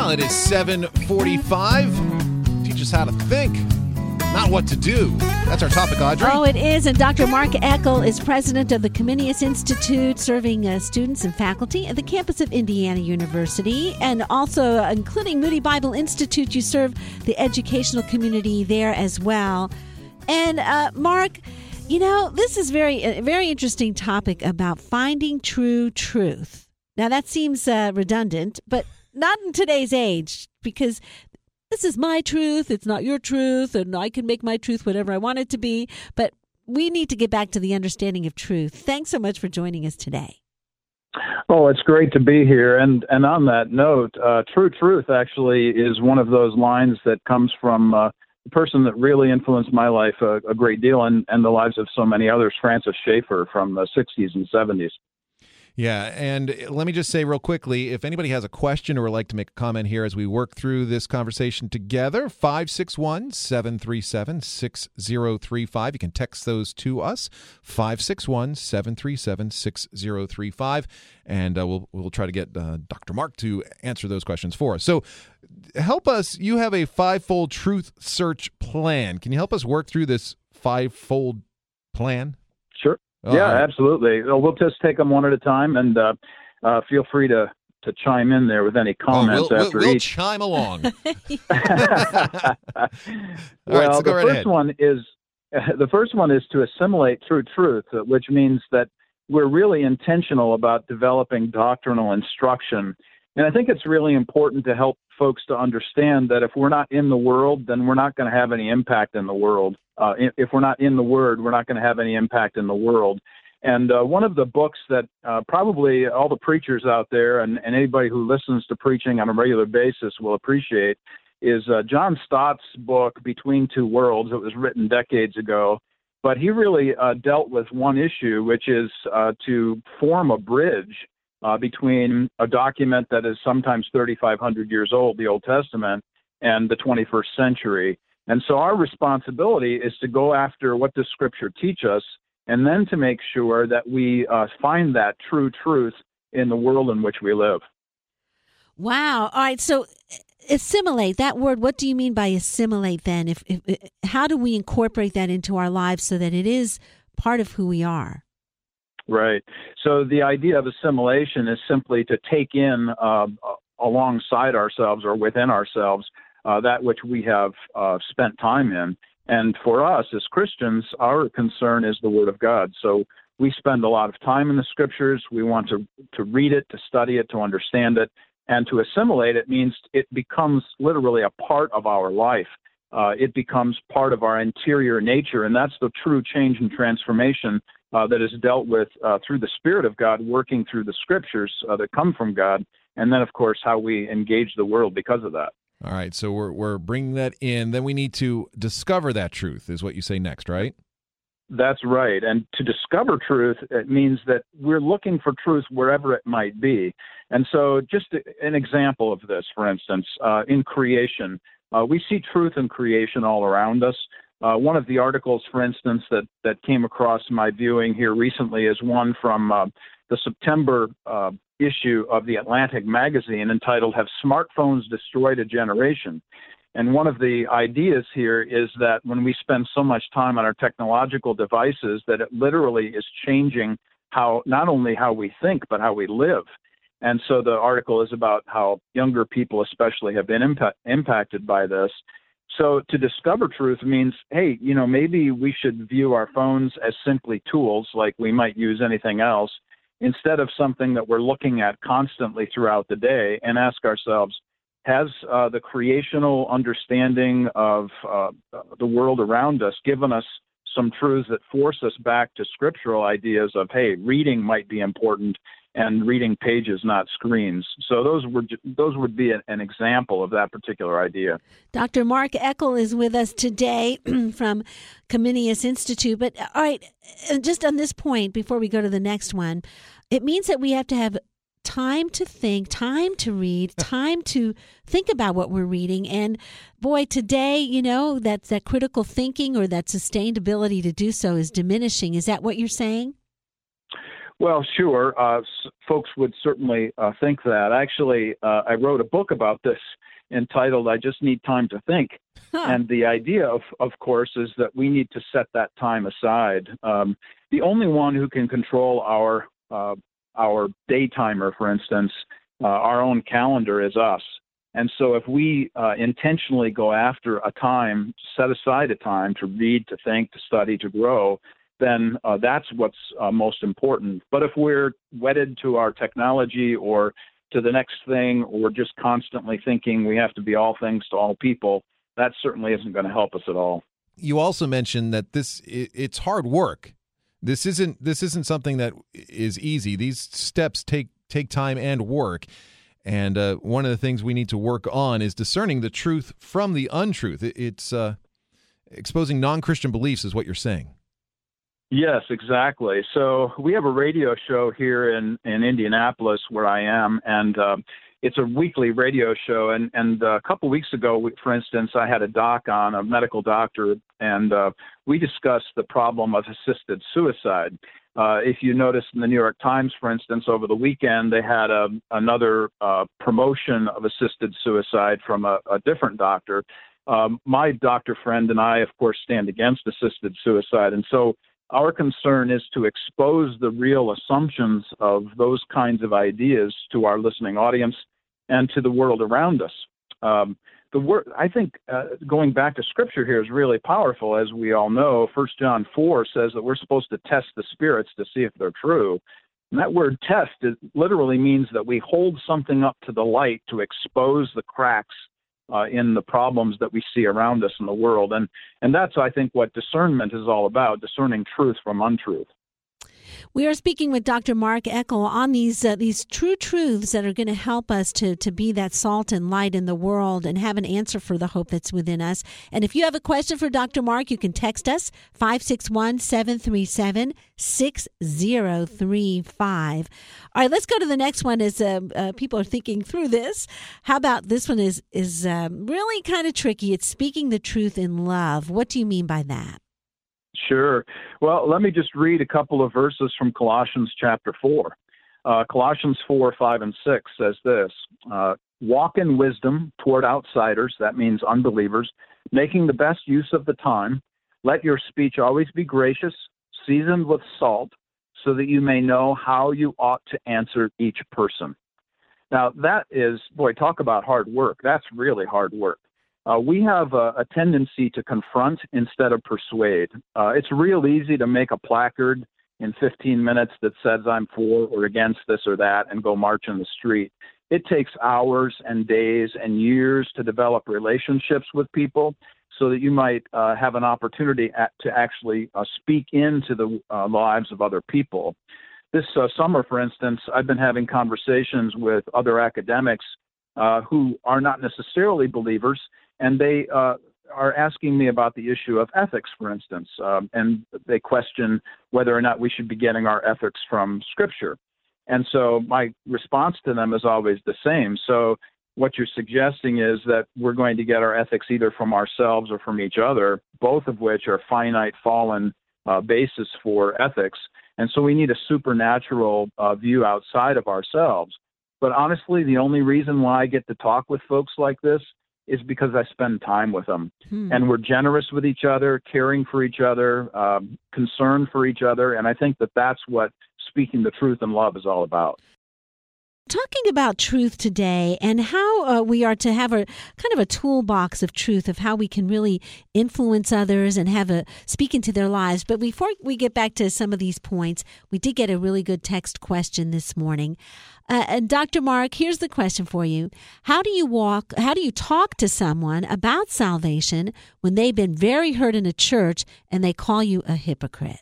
Well, it is 7:45. Teach us how to think, not what to do. That's our topic, Audrey. Oh, it is. And Dr. Mark Eckel is president of the Comenius Institute, serving students and faculty at the campus of Indiana University. And also, including Moody Bible Institute, you serve the educational community there as well. And Mark, you know, this is a very interesting topic about finding true truth. Now, that seems redundant, but not in today's age, because this is my truth, it's not your truth, and I can make my truth whatever I want it to be. But we need to get back to the understanding of truth. Thanks so much for joining us today. Oh, it's great to be here. And on that note, true truth actually is one of those lines that comes from the person that really influenced my life a great deal and the lives of so many others, Francis Schaeffer from the 60s and 70s. Yeah, and let me just say real quickly, if anybody has a question or would like to make a comment here as we work through this conversation together, 561-737-6035. You can text those to us, 561-737-6035, and we'll try to get Dr. Mark to answer those questions for us. So help us. You have a fivefold truth search plan. Can you help us work through this fivefold plan? Sure. Yeah, absolutely. We'll just take them one at a time, and feel free to chime in there with any comments after we'll each. Chime along. Well, right, so go right ahead. The first one is to assimilate true truth, which means that we're really intentional about developing doctrinal instruction. And I think it's really important to help folks to understand that if we're not in the world, then we're not going to have any impact in the world. If we're not in the Word, we're not going to have any impact in the world. And one of the books that probably all the preachers out there and anybody who listens to preaching on a regular basis will appreciate is John Stott's book, Between Two Worlds. It was written decades ago. But he really dealt with one issue, which is to form a bridge between a document that is sometimes 3,500 years old, the Old Testament, and the 21st century. And so our responsibility is to go after what does Scripture teach us, and then to make sure that we find that true truth in the world in which we live. Wow. All right. So assimilate, that word, what do you mean by assimilate then? If how do we incorporate that into our lives so that it is part of who we are? Right. So the idea of assimilation is simply to take in alongside ourselves or within ourselves that which we have spent time in. And for us as Christians, our concern is the Word of God. So we spend a lot of time in the Scriptures. We want to read it, to study it, to understand it. And to assimilate it means it becomes literally a part of our life. It becomes part of our interior nature. And that's the true change and transformation that is dealt with through the Spirit of God, working through the Scriptures that come from God. And then, of course, how we engage the world because of that. All right, so we're bringing that in. Then we need to discover that truth, is what you say next, right? That's right. And to discover truth, it means that we're looking for truth wherever it might be. And so just an example of this, for instance, in creation, we see truth in creation all around us. One of the articles, for instance, that came across my viewing here recently is one from the September issue of the Atlantic magazine entitled, "Have Smartphones Destroyed a Generation?" And one of the ideas here is that when we spend so much time on our technological devices, that it literally is changing not only how we think, but how we live. And so the article is about how younger people especially have been impacted by this. So to discover truth means, hey, maybe we should view our phones as simply tools like we might use anything else, instead of something that we're looking at constantly throughout the day, and ask ourselves, has the creational understanding of the world around us given us some truths that force us back to scriptural ideas of, hey, reading might be important and reading pages, not screens. So those would be an example of that particular idea. Dr. Mark Eckel is with us today from Comenius Institute. But all right, just on this point, before we go to the next one, it means that we have to have time to think, time to read, time to think about what we're reading. And boy, today, that critical thinking or that sustained ability to do so is diminishing. Is that what you're saying? Well, sure. Folks would certainly think that. Actually, I wrote a book about this entitled "I Just Need Time to Think," and the idea, of course, is that we need to set that time aside. The only one who can control our day timer, for instance, our own calendar, is us. And so, if we intentionally go after a time, set aside a time to read, to think, to study, to grow, then that's what's most important. But if we're wedded to our technology or to the next thing, or just constantly thinking we have to be all things to all people, that certainly isn't going to help us at all. You also mentioned that it's hard work. This isn't something that is easy. These steps take time and work. And one of the things we need to work on is discerning the truth from the untruth. It's exposing non-Christian beliefs is what you're saying. Yes, exactly. So we have a radio show here in Indianapolis where I am, and it's a weekly radio show. And a couple weeks ago, for instance, I had a medical doctor, and we discussed the problem of assisted suicide. If you notice in the New York Times, for instance, over the weekend, they had another promotion of assisted suicide from a different doctor. My doctor friend and I, of course, stand against assisted suicide. And so our concern is to expose the real assumptions of those kinds of ideas to our listening audience and to the world around us. I think going back to Scripture here is really powerful. As we all know, 1 John 4 says that we're supposed to test the spirits to see if they're true. And that word test literally means that we hold something up to the light to expose the cracks in the problems that we see around us in the world. And that's, I think, what discernment is all about, discerning truth from untruth. We are speaking with Dr. Mark Eckel on these true truths that are going to help us to be that salt and light in the world and have an answer for the hope that's within us. And if you have a question for Dr. Mark, you can text us 561-737-6035. All right, let's go to the next one as people are thinking through this. How about this one is really kind of tricky. It's speaking the truth in love. What do you mean by that? Sure. Well, let me just read a couple of verses from Colossians chapter 4. Colossians 4, 5, and 6 says this, walk in wisdom toward outsiders, that means unbelievers, making the best use of the time. Let your speech always be gracious, seasoned with salt, so that you may know how you ought to answer each person. Now, that is, talk about hard work. That's really hard work. We have a tendency to confront instead of persuade. It's real easy to make a placard in 15 minutes that says I'm for or against this or that and go march in the street. It takes hours and days and years to develop relationships with people so that you might have an opportunity to actually speak into the lives of other people. This summer, for instance, I've been having conversations with other academics who are not necessarily believers, and they are asking me about the issue of ethics, for instance, and they question whether or not we should be getting our ethics from Scripture. And so my response to them is always the same. So what you're suggesting is that we're going to get our ethics either from ourselves or from each other, both of which are finite, fallen basis for ethics. And so we need a supernatural view outside of ourselves. But honestly, the only reason why I get to talk with folks like this is because I spend time with them. And we're generous with each other, caring for each other, concerned for each other. And I think that that's what speaking the truth in love is all about. Talking about truth today and how we are to have a kind of a toolbox of truth of how we can really influence others and speak into their lives. But before we get back to some of these points, we did get a really good text question this morning. And Dr. Mark, here's the question for you. How do you talk to someone about salvation when they've been very hurt in a church and they call you a hypocrite?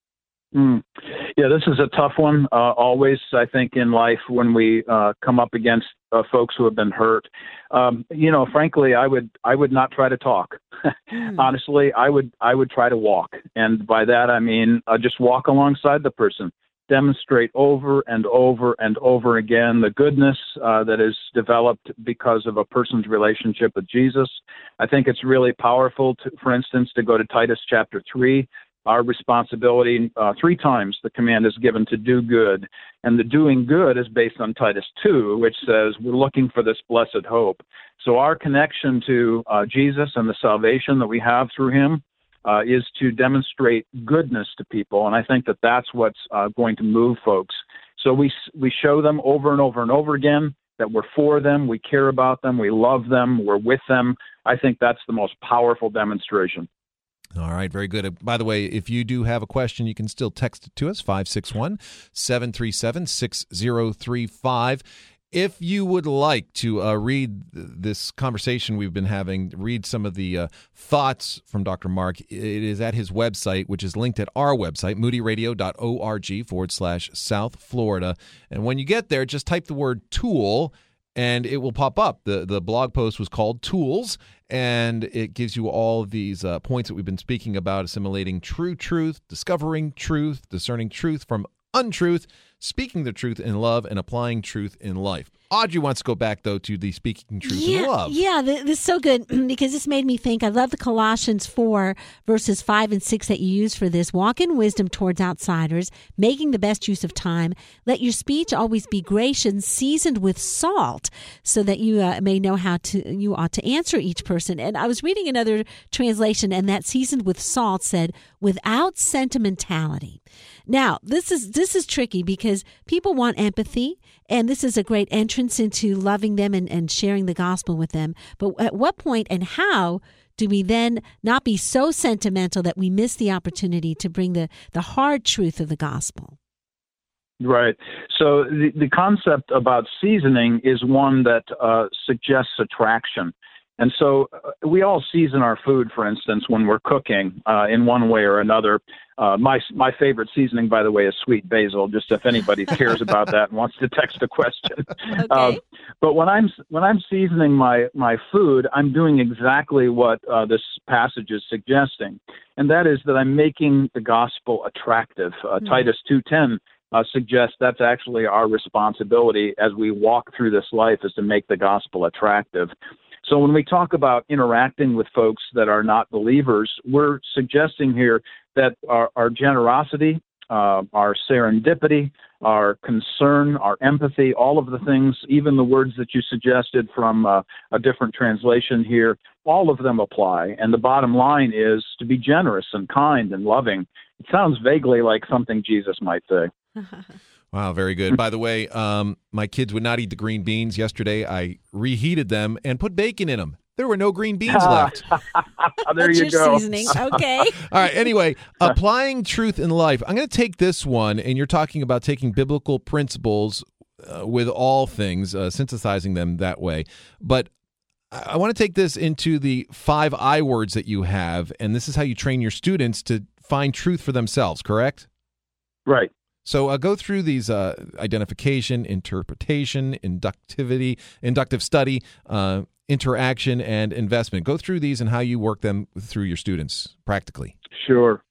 Yeah, this is a tough one. Always, I think, in life when we come up against folks who have been hurt. Frankly, I would not try to talk. Honestly, I would try to walk, and by that I mean just walk alongside the person, demonstrate over and over and over again the goodness that is developed because of a person's relationship with Jesus. I think it's really powerful, for instance, to go to Titus chapter 3. our responsibility. 3 times the command is given to do good. And the doing good is based on Titus 2, which says we're looking for this blessed hope. So our connection to Jesus and the salvation that we have through him is to demonstrate goodness to people. And I think that that's what's going to move folks. So we show them over and over and over again that we're for them, we care about them, we love them, we're with them. I think that's the most powerful demonstration. All right, very good. By the way, if you do have a question, you can still text it to us, 561-737-6035. If you would like to read this conversation we've been having, read some of the thoughts from Dr. Mark, it is at his website, which is linked at our website, moodyradio.org/South Florida. And when you get there, just type the word tool, and it will pop up. The blog post was called Tools, and it gives you all of these points that we've been speaking about: assimilating true truth, discovering truth, discerning truth from untruth, speaking the truth in love, and applying truth in life. Audrey wants to go back, though, to the speaking truth in love. Yeah, this is so good because this made me think. I love the Colossians 4, verses 5 and 6 that you use for this. Walk in wisdom towards outsiders, making the best use of time. Let your speech always be gracious, seasoned with salt, so that you may know you ought to answer each person. And I was reading another translation, and that seasoned with salt said, without sentimentality. Now, this is tricky because people want empathy, and this is a great entrance into loving them and sharing the gospel with them. But at what point and how do we then not be so sentimental that we miss the opportunity to bring the hard truth of the gospel? Right. So the concept about seasoning is one that suggests attraction. And so we all season our food, for instance, when we're cooking in one way or another. My favorite seasoning, by the way, is sweet basil, just if anybody cares about that and wants to text a question. Okay. But when I'm seasoning my food, I'm doing exactly what this passage is suggesting, and that is that I'm making the gospel attractive. Titus 2:10 suggests that's actually our responsibility as we walk through this life, is to make the gospel attractive. So when we talk about interacting with folks that are not believers, we're suggesting here that our generosity, our serendipity, our concern, our empathy, all of the things, even the words that you suggested from a different translation here, all of them apply. And the bottom line is to be generous and kind and loving. It sounds vaguely like something Jesus might say. Wow, very good. By the way, my kids would not eat the green beans. Yesterday, I reheated them and put bacon in them. There were no green beans left. There you go. Seasoning. Okay. All right. Anyway, applying truth in life. I'm going to take this one, and you're talking about taking biblical principles with all things, synthesizing them that way. But I want to take this into the 5 I words that you have, and this is how you train your students to find truth for themselves, correct? Right. So go through these: identification, interpretation, inductive study, interaction, and investment. Go through these and how you work them through your students practically. Sure.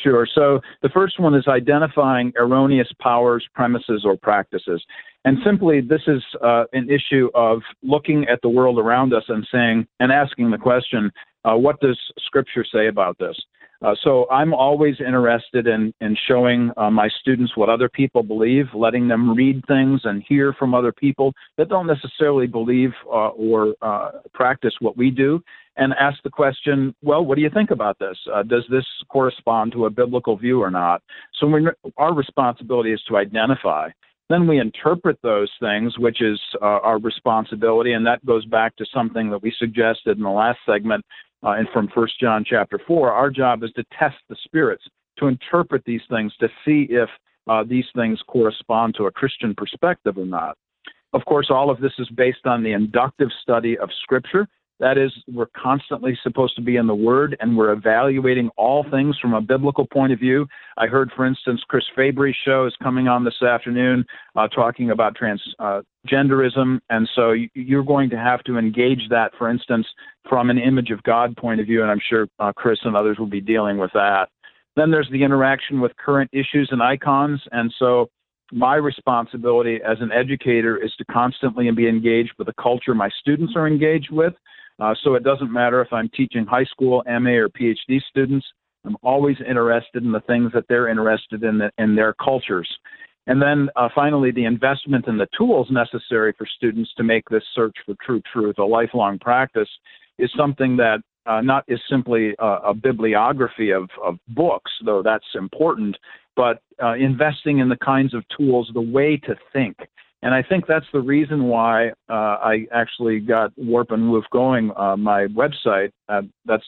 So the first one is identifying erroneous powers, premises, or practices. And simply, this is an issue of looking at the world around us and asking the question, what does Scripture say about this? So I'm always interested in showing my students what other people believe, letting them read things and hear from other people that don't necessarily believe or practice what we do, and ask the question, well, what do you think about this? Does this correspond to a biblical view or not? So our responsibility is to identify. Then we interpret those things, which is our responsibility, and that goes back to something that we suggested in the last segment, and from 1 John chapter 4, our job is to test the spirits, to interpret these things, to see if these things correspond to a Christian perspective or not. Of course, all of this is based on the inductive study of Scripture. That is, we're constantly supposed to be in the Word, and we're evaluating all things from a biblical point of view. I heard, for instance, Chris Fabry's show is coming on this afternoon talking about transgenderism, and so you're going to have to engage that, for instance, from an image of God point of view, and I'm sure Chris and others will be dealing with that. Then there's the interaction with current issues and icons, and so my responsibility as an educator is to constantly be engaged with the culture my students are engaged with. So it doesn't matter if I'm teaching high school, MA, or PhD students. I'm always interested in the things that they're interested in their cultures. And then finally, the investment in the tools necessary for students to make this search for true truth a lifelong practice is something that not is simply a bibliography of books, though that's important, but investing in the kinds of tools, the way to think. And I think that's the reason why I actually got Warp and Woof going, my website. That's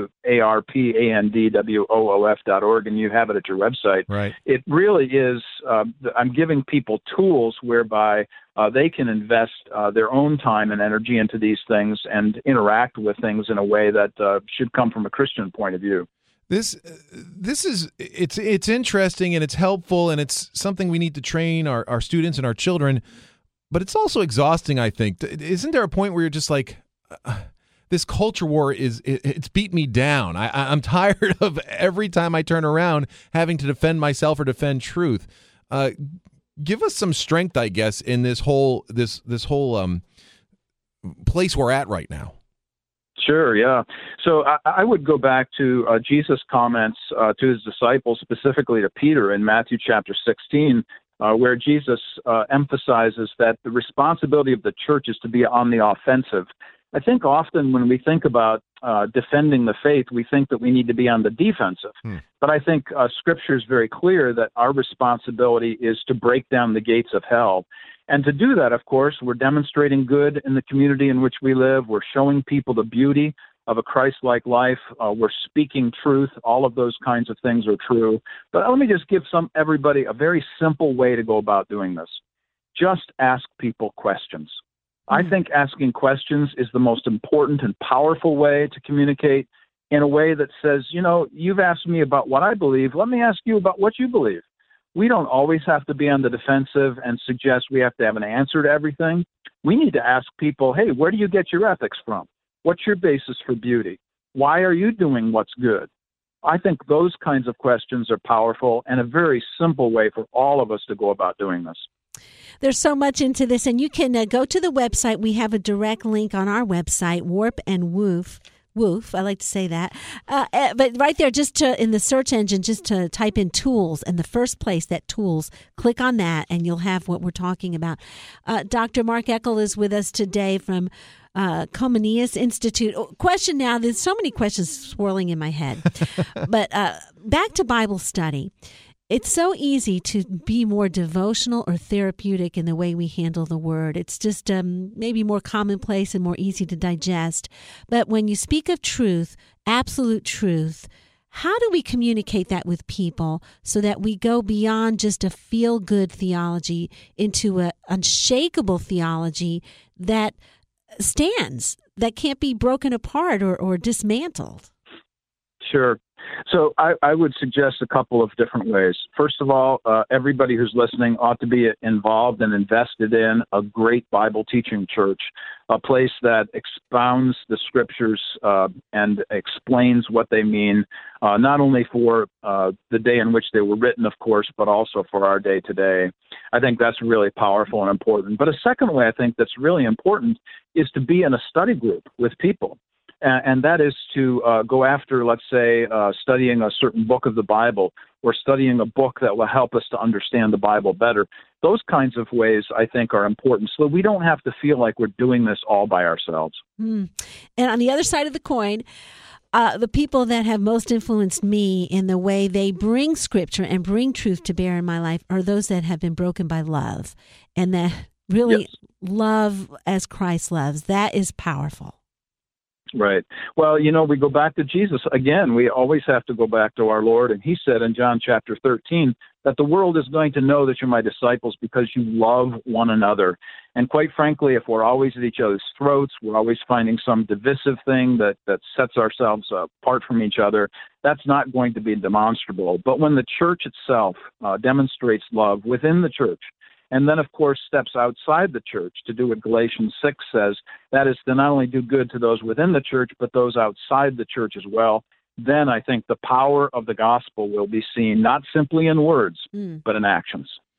WARPANDWOOF.org, and you have it at your website. Right. It really is, I'm giving people tools whereby they can invest their own time and energy into these things and interact with things in a way that should come from a Christian point of view. This is it's interesting and it's helpful and it's something we need to train our students and our children, but it's also exhausting, I think. Isn't there a point where you're just like, this culture war it's beat me down. I'm tired of every time I turn around having to defend myself or defend truth. Give us some strength, I guess, in this whole place we're at right now. Sure, yeah. So I would go back to Jesus' comments to his disciples, specifically to Peter in Matthew chapter 16, where Jesus emphasizes that the responsibility of the church is to be on the offensive. I think often when we think about defending the faith, we think that we need to be on the defensive. But I think Scripture is very clear that our responsibility is to break down the gates of hell. And to do that, of course, we're demonstrating good in the community in which we live. We're showing people the beauty of a Christ-like life. We're speaking truth. All of those kinds of things are true. But let me just give everybody a very simple way to go about doing this. Just ask people questions. I think asking questions is the most important and powerful way to communicate in a way that says, you've asked me about what I believe. Let me ask you about what you believe. We don't always have to be on the defensive and suggest we have to have an answer to everything. We need to ask people, hey, where do you get your ethics from? What's your basis for beauty? Why are you doing what's good? I think those kinds of questions are powerful and a very simple way for all of us to go about doing this. There's so much into this, and you can go to the website. We have a direct link on our website, Warp and Woof. Woof, I like to say that. But right there, in the search engine, just to type in tools, and the first place, that tools, click on that, and you'll have what we're talking about. Dr. Mark Eckel is with us today from Comenius Institute. Question now, there's so many questions swirling in my head. But back to Bible study. It's so easy to be more devotional or therapeutic in the way we handle the word. It's just maybe more commonplace and more easy to digest. But when you speak of truth, absolute truth, how do we communicate that with people so that we go beyond just a feel-good theology into an unshakable theology that stands, that can't be broken apart or dismantled? Sure. So I would suggest a couple of different ways. First of all, everybody who's listening ought to be involved and invested in a great Bible teaching church, a place that expounds the Scriptures and explains what they mean, not only for the day in which they were written, of course, but also for our day today. I think that's really powerful and important. But a second way I think that's really important is to be in a study group with people. And that is to go after, let's say, studying a certain book of the Bible or studying a book that will help us to understand the Bible better. Those kinds of ways, I think, are important so that we don't have to feel like we're doing this all by ourselves. And on the other side of the coin, the people that have most influenced me in the way they bring Scripture and bring truth to bear in my life are those that have been broken by love and that really love as Christ loves. That is powerful. Right. Well, we go back to Jesus. Again, we always have to go back to our Lord. And he said in John chapter 13 that the world is going to know that you're my disciples because you love one another. And quite frankly, if we're always at each other's throats, we're always finding some divisive thing that sets ourselves apart from each other, that's not going to be demonstrable. But when the church itself demonstrates love within the church, and then, of course, steps outside the church to do what Galatians 6 says, that is to not only do good to those within the church, but those outside the church as well, then I think the power of the gospel will be seen not simply in words, but in actions.